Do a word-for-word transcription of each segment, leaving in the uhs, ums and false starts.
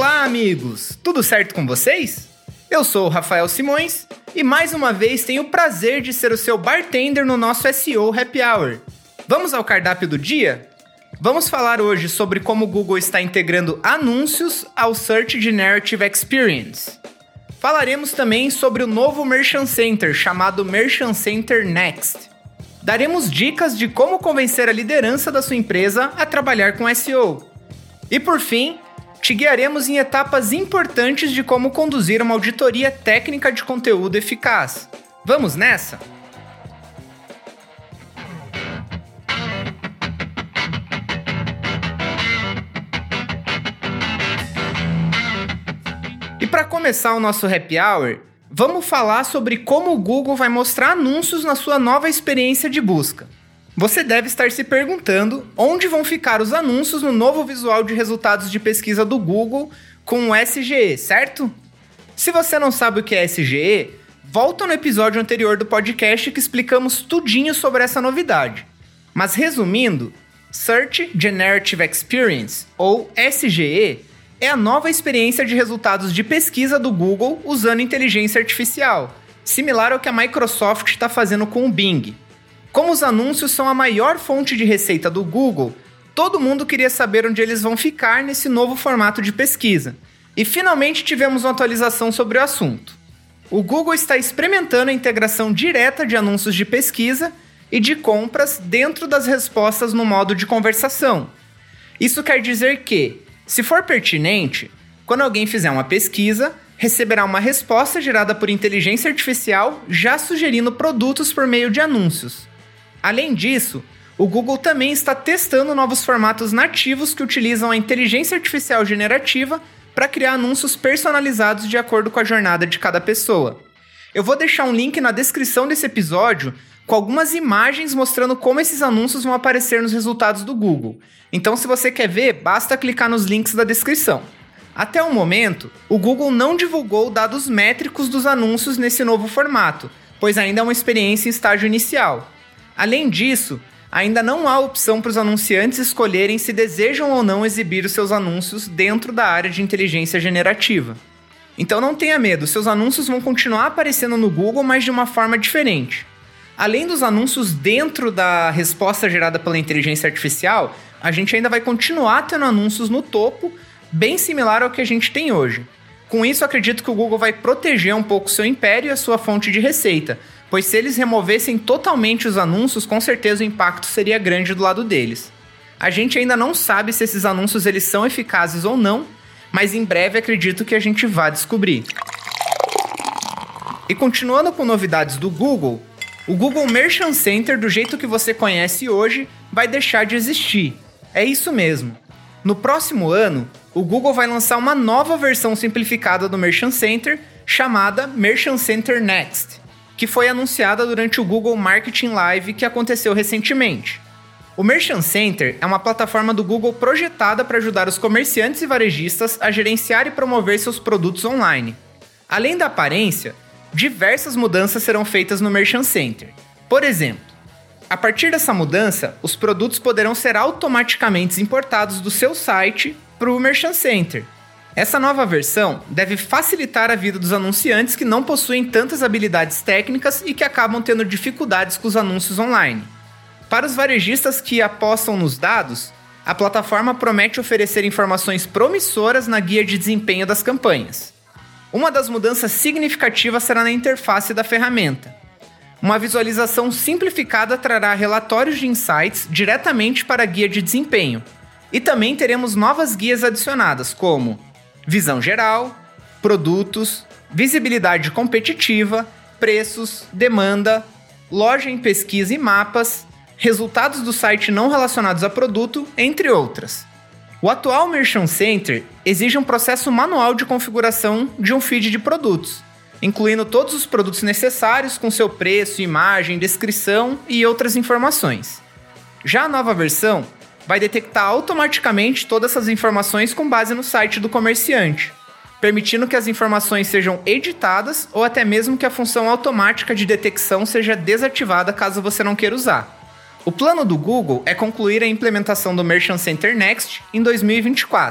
Olá, amigos! Tudo certo com vocês? Eu sou o Rafael Simões e mais uma vez tenho o prazer de ser o seu bartender no nosso S E O Happy Hour. Vamos ao cardápio do dia? Vamos falar hoje sobre como o Google está integrando anúncios ao Search Generative Experience. Falaremos também sobre o novo Merchant Center chamado Merchant Center Next. Daremos dicas de como convencer a liderança da sua empresa a trabalhar com S E O. E por fim, te guiaremos em etapas importantes de como conduzir uma auditoria técnica de conteúdo eficaz. Vamos nessa? E para começar o nosso Happy Hour, vamos falar sobre como o Google vai mostrar anúncios na sua nova experiência de busca. Você deve estar se perguntando onde vão ficar os anúncios no novo visual de resultados de pesquisa do Google com o S G E, certo? Se você não sabe o que é S G E, volta no episódio anterior do podcast que explicamos tudinho sobre essa novidade. Mas resumindo, Search Generative Experience, ou S G E, é a nova experiência de resultados de pesquisa do Google usando inteligência artificial, similar ao que a Microsoft está fazendo com o Bing. Como os anúncios são a maior fonte de receita do Google, todo mundo queria saber onde eles vão ficar nesse novo formato de pesquisa. E finalmente tivemos uma atualização sobre o assunto. O Google está experimentando a integração direta de anúncios de pesquisa e de compras dentro das respostas no modo de conversação. Isso quer dizer que, se for pertinente, quando alguém fizer uma pesquisa, receberá uma resposta gerada por inteligência artificial já sugerindo produtos por meio de anúncios. Além disso, o Google também está testando novos formatos nativos que utilizam a inteligência artificial generativa para criar anúncios personalizados de acordo com a jornada de cada pessoa. Eu vou deixar um link na descrição desse episódio com algumas imagens mostrando como esses anúncios vão aparecer nos resultados do Google. Então, se você quer ver, basta clicar nos links da descrição. Até o momento, o Google não divulgou dados métricos dos anúncios nesse novo formato, pois ainda é uma experiência em estágio inicial. Além disso, ainda não há opção para os anunciantes escolherem se desejam ou não exibir os seus anúncios dentro da área de inteligência generativa. Então não tenha medo, seus anúncios vão continuar aparecendo no Google, mas de uma forma diferente. Além dos anúncios dentro da resposta gerada pela inteligência artificial, a gente ainda vai continuar tendo anúncios no topo, bem similar ao que a gente tem hoje. Com isso, acredito que o Google vai proteger um pouco seu império e a sua fonte de receita, pois se eles removessem totalmente os anúncios, com certeza o impacto seria grande do lado deles. A gente ainda não sabe se esses anúncios eles são eficazes ou não, mas em breve acredito que a gente vai descobrir. E continuando com novidades do Google, o Google Merchant Center, do jeito que você conhece hoje, vai deixar de existir. É isso mesmo. No próximo ano, o Google vai lançar uma nova versão simplificada do Merchant Center, chamada Merchant Center Next, que foi anunciada durante o Google Marketing Live que aconteceu recentemente. O Merchant Center é uma plataforma do Google projetada para ajudar os comerciantes e varejistas a gerenciar e promover seus produtos online. Além da aparência, diversas mudanças serão feitas no Merchant Center. Por exemplo, a partir dessa mudança, os produtos poderão ser automaticamente importados do seu site para o Merchant Center. Essa nova versão deve facilitar a vida dos anunciantes que não possuem tantas habilidades técnicas e que acabam tendo dificuldades com os anúncios online. Para os varejistas que apostam nos dados, a plataforma promete oferecer informações promissoras na guia de desempenho das campanhas. Uma das mudanças significativas será na interface da ferramenta. Uma visualização simplificada trará relatórios de insights diretamente para a guia de desempenho. E também teremos novas guias adicionadas, como visão geral, produtos, visibilidade competitiva, preços, demanda, loja em pesquisa e mapas, resultados do site não relacionados a produto, entre outras. O atual Merchant Center exige um processo manual de configuração de um feed de produtos, incluindo todos os produtos necessários com seu preço, imagem, descrição e outras informações. Já a nova versão vai detectar automaticamente todas essas informações com base no site do comerciante, permitindo que as informações sejam editadas ou até mesmo que a função automática de detecção seja desativada caso você não queira usar. O plano do Google é concluir a implementação do Merchant Center Next em dois mil e vinte e quatro.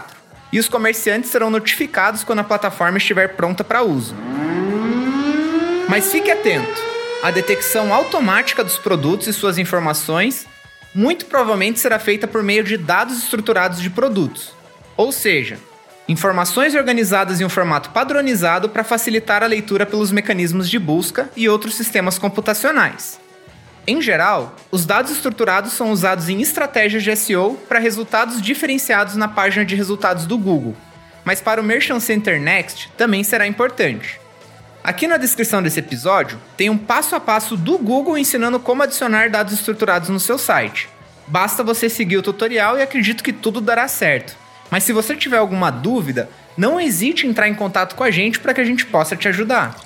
e os comerciantes serão notificados quando a plataforma estiver pronta para uso. Mas fique atento, a detecção automática dos produtos e suas informações muito provavelmente será feita por meio de dados estruturados de produtos, ou seja, informações organizadas em um formato padronizado para facilitar a leitura pelos mecanismos de busca e outros sistemas computacionais. Em geral, os dados estruturados são usados em estratégias de S E O para resultados diferenciados na página de resultados do Google, mas para o Merchant Center Next também será importante. Aqui na descrição desse episódio, tem um passo a passo do Google ensinando como adicionar dados estruturados no seu site. Basta você seguir o tutorial e acredito que tudo dará certo. Mas se você tiver alguma dúvida, não hesite em entrar em contato com a gente para que a gente possa te ajudar.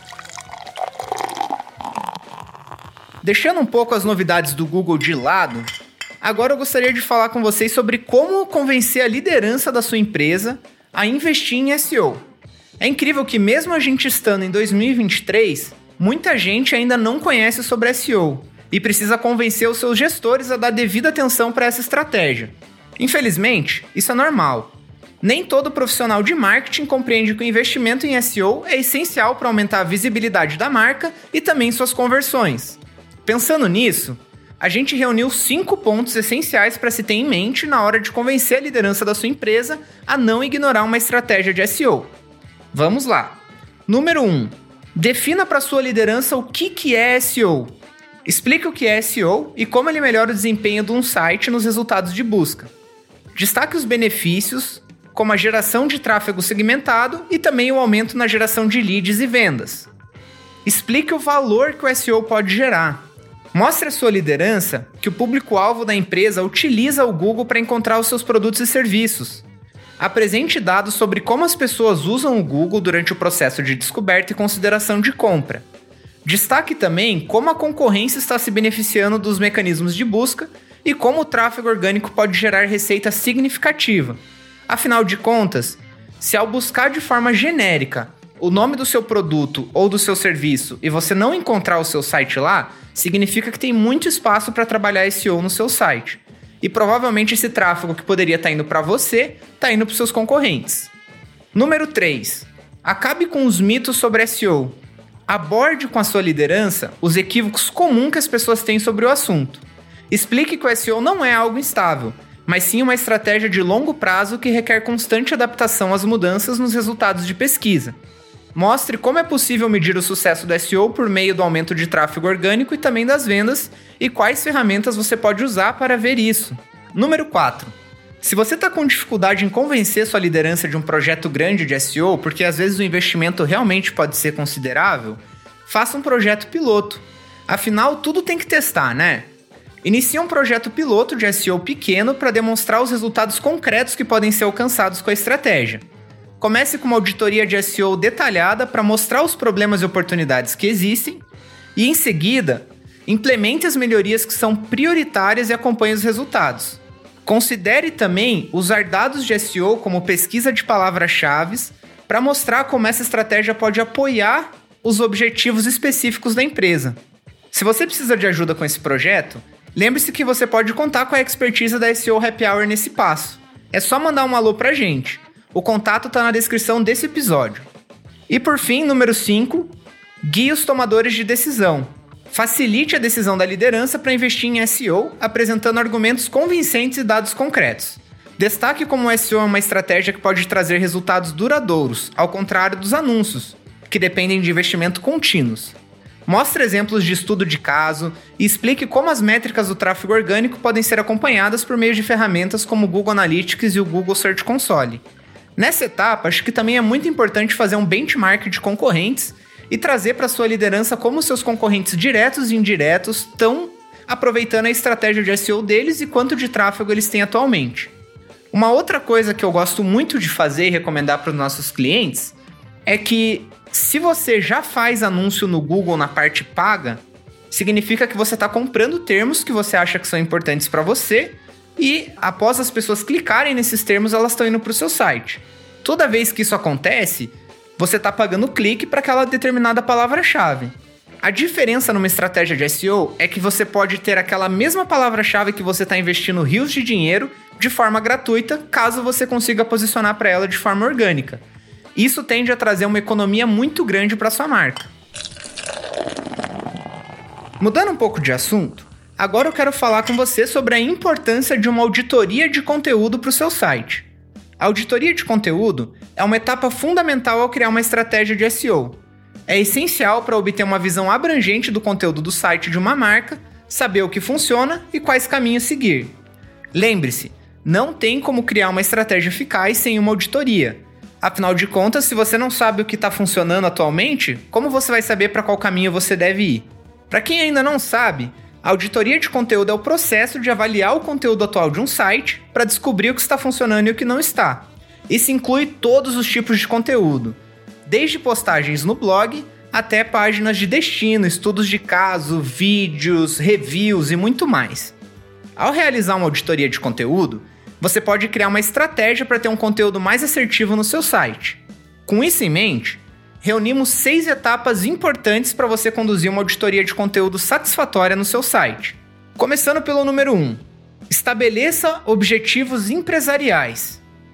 Deixando um pouco as novidades do Google de lado, agora eu gostaria de falar com vocês sobre como convencer a liderança da sua empresa a investir em S E O. É incrível que mesmo a gente estando em dois mil e vinte e três, muita gente ainda não conhece sobre S E O e precisa convencer os seus gestores a dar devida atenção para essa estratégia. Infelizmente, isso é normal. Nem todo profissional de marketing compreende que o investimento em S E O é essencial para aumentar a visibilidade da marca e também suas conversões. Pensando nisso, a gente reuniu cinco pontos essenciais para se ter em mente na hora de convencer a liderança da sua empresa a não ignorar uma estratégia de S E O. Vamos lá. Número um. Defina para sua liderança o que, que é S E O. Explique o que é S E O e como ele melhora o desempenho de um site nos resultados de busca. Destaque os benefícios, como a geração de tráfego segmentado e também o aumento na geração de leads e vendas. Explique o valor que o S E O pode gerar. Mostre à sua liderança que o público-alvo da empresa utiliza o Google para encontrar os seus produtos e serviços. Apresente dados sobre como as pessoas usam o Google durante o processo de descoberta e consideração de compra. Destaque também como a concorrência está se beneficiando dos mecanismos de busca e como o tráfego orgânico pode gerar receita significativa. Afinal de contas, se ao buscar de forma genérica o nome do seu produto ou do seu serviço e você não encontrar o seu site lá, significa que tem muito espaço para trabalhar S E O no seu site. E provavelmente esse tráfego que poderia estar indo para você, está indo para os seus concorrentes. Número três. Acabe com os mitos sobre S E O. Aborde com a sua liderança os equívocos comuns que as pessoas têm sobre o assunto. Explique que o S E O não é algo instável, mas sim uma estratégia de longo prazo que requer constante adaptação às mudanças nos resultados de pesquisa. Mostre como é possível medir o sucesso do S E O por meio do aumento de tráfego orgânico e também das vendas e quais ferramentas você pode usar para ver isso. Número quatro. Se você está com dificuldade em convencer sua liderança de um projeto grande de S E O, porque às vezes o investimento realmente pode ser considerável, faça um projeto piloto. Afinal, tudo tem que testar, né? Inicie um projeto piloto de S E O pequeno para demonstrar os resultados concretos que podem ser alcançados com a estratégia. Comece com uma auditoria de S E O detalhada para mostrar os problemas e oportunidades que existem e, em seguida, implemente as melhorias que são prioritárias e acompanhe os resultados. Considere também usar dados de S E O como pesquisa de palavras-chave para mostrar como essa estratégia pode apoiar os objetivos específicos da empresa. Se você precisa de ajuda com esse projeto, lembre-se que você pode contar com a expertise da S E O Happy Hour nesse passo. É só mandar um alô pra gente. O contato está na descrição desse episódio. E por fim, número cinco, guie os tomadores de decisão. Facilite a decisão da liderança para investir em S E O, apresentando argumentos convincentes e dados concretos. Destaque como o S E O é uma estratégia que pode trazer resultados duradouros, ao contrário dos anúncios, que dependem de investimento contínuos. Mostre exemplos de estudo de caso e explique como as métricas do tráfego orgânico podem ser acompanhadas por meio de ferramentas como o Google Analytics e o Google Search Console. Nessa etapa, acho que também é muito importante fazer um benchmark de concorrentes e trazer para sua liderança como seus concorrentes diretos e indiretos estão aproveitando a estratégia de S E O deles e quanto de tráfego eles têm atualmente. Uma outra coisa que eu gosto muito de fazer e recomendar para os nossos clientes é que se você já faz anúncio no Google na parte paga, significa que você está comprando termos que você acha que são importantes para você e após as pessoas clicarem nesses termos, elas estão indo para o seu site. Toda vez que isso acontece, você está pagando clique para aquela determinada palavra-chave. A diferença numa estratégia de S E O é que você pode ter aquela mesma palavra-chave que você está investindo rios de dinheiro de forma gratuita, caso você consiga posicionar para ela de forma orgânica. Isso tende a trazer uma economia muito grande para sua marca. Mudando um pouco de assunto, agora eu quero falar com você sobre a importância de uma auditoria de conteúdo para o seu site. A auditoria de conteúdo é uma etapa fundamental ao criar uma estratégia de S E O. É essencial para obter uma visão abrangente do conteúdo do site de uma marca, saber o que funciona e quais caminhos seguir. Lembre-se, não tem como criar uma estratégia eficaz sem uma auditoria. Afinal de contas, se você não sabe o que está funcionando atualmente, como você vai saber para qual caminho você deve ir? Para quem ainda não sabe, a auditoria de conteúdo é o processo de avaliar o conteúdo atual de um site para descobrir o que está funcionando e o que não está. Isso inclui todos os tipos de conteúdo, desde postagens no blog até páginas de destino, estudos de caso, vídeos, reviews e muito mais. Ao realizar uma auditoria de conteúdo, você pode criar uma estratégia para ter um conteúdo mais assertivo no seu site. Com isso em mente, reunimos seis etapas importantes para você conduzir uma auditoria de conteúdo satisfatória no seu site. Começando pelo número um. Estabeleça objetivos empresariais.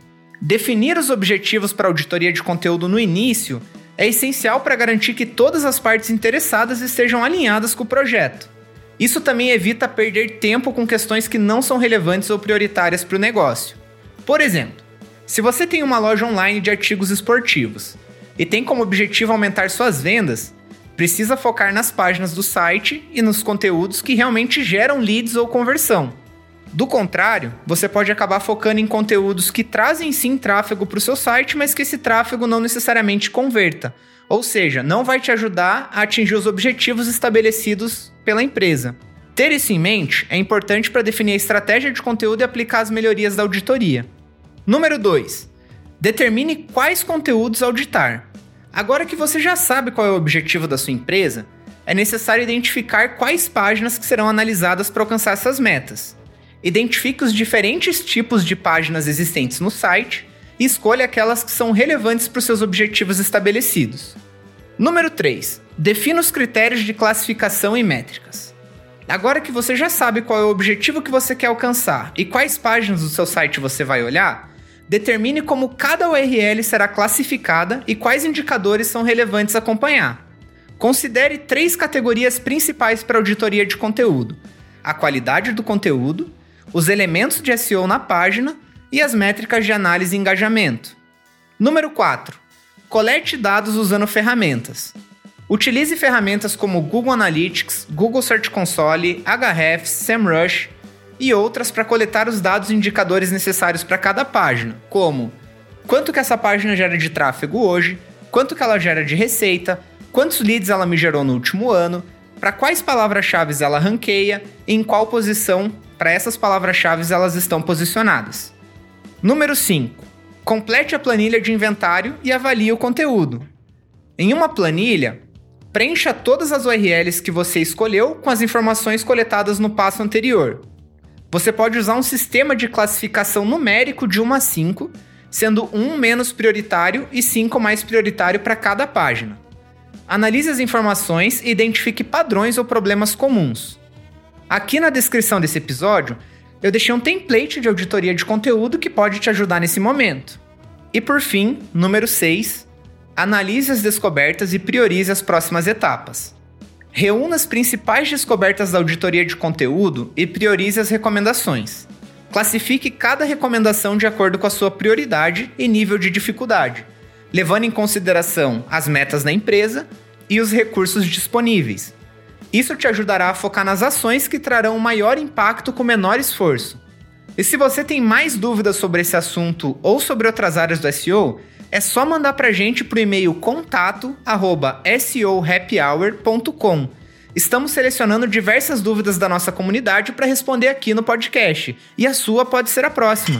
Definir os objetivos para a auditoria de conteúdo no início é essencial para garantir que todas as partes interessadas estejam alinhadas com o projeto. Isso também evita perder tempo com questões que não são relevantes ou prioritárias para o negócio. Por exemplo, se você tem uma loja online de artigos esportivos e tem como objetivo aumentar suas vendas, precisa focar nas páginas do site e nos conteúdos que realmente geram leads ou conversão. Do contrário, você pode acabar focando em conteúdos que trazem sim tráfego para o seu site, mas que esse tráfego não necessariamente converta. Ou seja, não vai te ajudar a atingir os objetivos estabelecidos pela empresa. Ter isso em mente é importante para definir a estratégia de conteúdo e aplicar as melhorias da auditoria. Número dois. Determine quais conteúdos auditar. Agora que você já sabe qual é o objetivo da sua empresa, é necessário identificar quais páginas que serão analisadas para alcançar essas metas. Identifique os diferentes tipos de páginas existentes no site e escolha aquelas que são relevantes para os seus objetivos estabelecidos. Número três. Defina os critérios de classificação e métricas. Agora que você já sabe qual é o objetivo que você quer alcançar e quais páginas do seu site você vai olhar, determine como cada U R L será classificada e quais indicadores são relevantes a acompanhar. Considere três categorias principais para a auditoria de conteúdo: a qualidade do conteúdo, os elementos de S E O na página e as métricas de análise e engajamento. Número quatro. Colete dados usando ferramentas. Utilize ferramentas como Google Analytics, Google Search Console, Ahrefs, SEMrush e outras para coletar os dados e indicadores necessários para cada página, como quanto que essa página gera de tráfego hoje, quanto que ela gera de receita, quantos leads ela me gerou no último ano, para quais palavras-chave ela ranqueia e em qual posição para essas palavras-chave elas estão posicionadas. Número cinco. Complete a planilha de inventário e avalie o conteúdo. Em uma planilha, preencha todas as U R Ls que você escolheu com as informações coletadas no passo anterior. Você pode usar um sistema de classificação numérico de um a cinco, sendo um menos prioritário e cinco mais prioritário para cada página. Analise as informações e identifique padrões ou problemas comuns. Aqui na descrição desse episódio, eu deixei um template de auditoria de conteúdo que pode te ajudar nesse momento. E por fim, número seis, analise as descobertas e priorize as próximas etapas. Reúna as principais descobertas da auditoria de conteúdo e priorize as recomendações. Classifique cada recomendação de acordo com a sua prioridade e nível de dificuldade, levando em consideração as metas da empresa e os recursos disponíveis. Isso te ajudará a focar nas ações que trarão maior impacto com menor esforço. E se você tem mais dúvidas sobre esse assunto ou sobre outras áreas do S E O, é só mandar pra gente pro e-mail contato arroba S E O happy hour ponto com. Estamos selecionando diversas dúvidas da nossa comunidade para responder aqui no podcast, e a sua pode ser a próxima.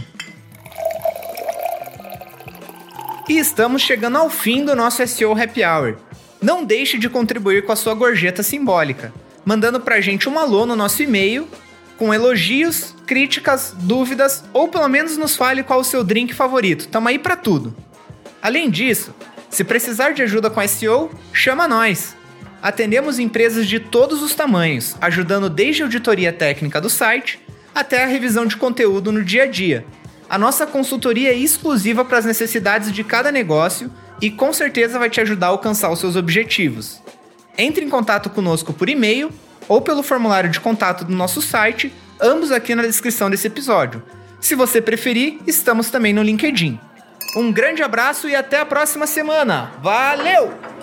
E estamos chegando ao fim do nosso S E O Happy Hour. Não deixe de contribuir com a sua gorjeta simbólica, mandando pra gente um alô no nosso e-mail, com elogios, críticas, dúvidas, ou pelo menos nos fale qual o seu drink favorito. Tamo aí pra tudo. Além disso, se precisar de ajuda com S E O, chama nós. Atendemos empresas de todos os tamanhos, ajudando desde a auditoria técnica do site até a revisão de conteúdo no dia a dia. A nossa consultoria é exclusiva para as necessidades de cada negócio e com certeza vai te ajudar a alcançar os seus objetivos. Entre em contato conosco por e-mail ou pelo formulário de contato do nosso site, ambos aqui na descrição desse episódio. Se você preferir, estamos também no LinkedIn. Um grande abraço e até a próxima semana. Valeu!